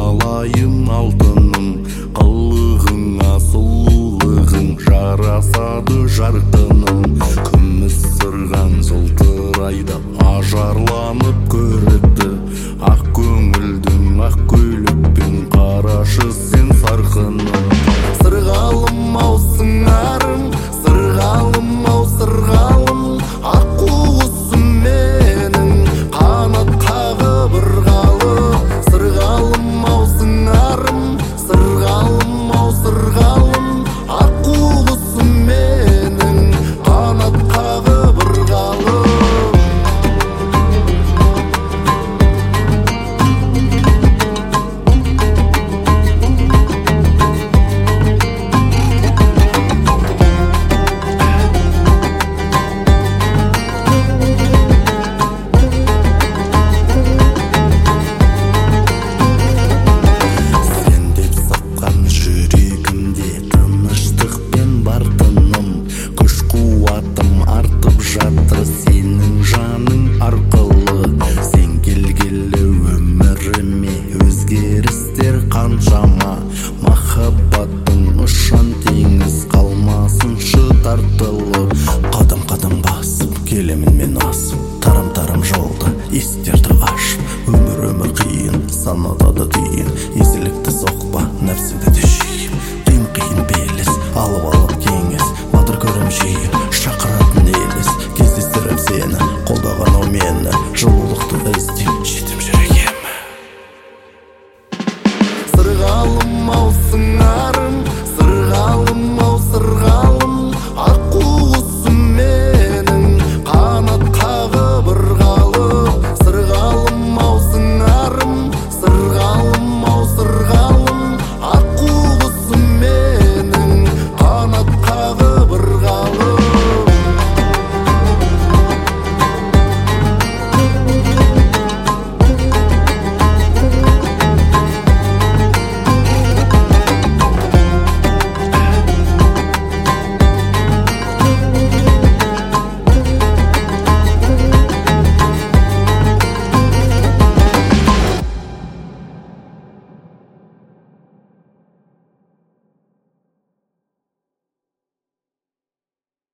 алайын алтыным, қылығыңа сұлулығың жарасады жарқыным. Күміс сырған жылтырайды, ажарланып көрікті, ақ көңілдің ақ көйлекпен қарашы сен сарқыным. Сырғалым-ау сыңарым, сырғалым-ау сырғалым, аққу құсым менің қанат қағып ырғалы. Сырғалым-ау сыңарым, сырғалым-ау сырғалым, аққу құсым менің қанат қағып ырғалы. Жатыр сенің жаның арқылы, сен келгелі өміріме өзгерістер қаншама. Махаббаттың ұшан теңіз қалмасыншы тартылы. Қадам-қадам басып келемін мен асып, тарам-тарам жолды есіктерді ашып. Өмір қиын, санада да түйін, езілікті соқпа нәпсіді де жиып. Қиын белес алып кеңес, батыр көрім жиі шақыратын елес. Кездестіріп сені, қолдаған ау мені, жылулықты іздеп жетім жүрегім. Сырғалым-ау сыңар